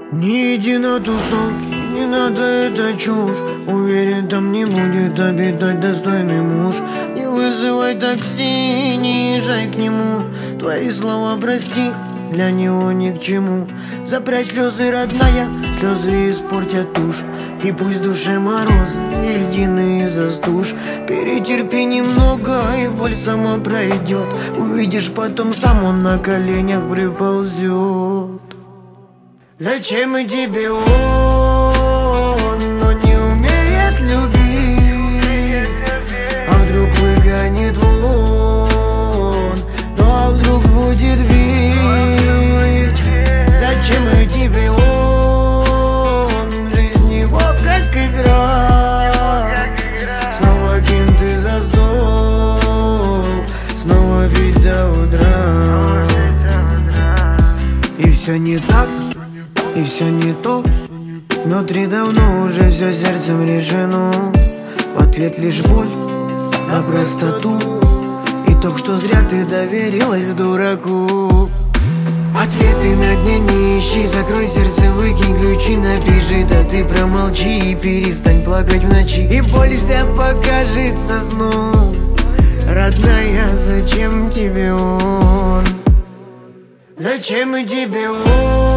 Не иди на тусовки, не надо, это чушь. Уверен, там не будет обитать достойный муж. Не вызывай такси, не езжай к нему. Твои слова прости, для него ни к чему. Запрячь слезы, родная, слезы испортят тушь. И пусть в душе морозы и льдины застушь. Перетерпи немного, и боль сама пройдет. Увидишь потом, сам он на коленях приползет. Зачем и тебе он, но не умеет любить? А вдруг выгонит вон, ну а вдруг будет бить? Зачем и тебе он, жизнь его как игра? Снова кенты за стол, снова пить до утра. И все не так, и все не то. Внутри давно уже все сердцем решено. В ответ лишь боль на простоту. Итог, что зря ты доверилась дураку. Ответы на дне не ищи, закрой сердце, выкинь ключи, напиши, да ты промолчи и перестань плакать в ночи. И боль вся покажется сном. Родная, зачем тебе он? Зачем и тебе он?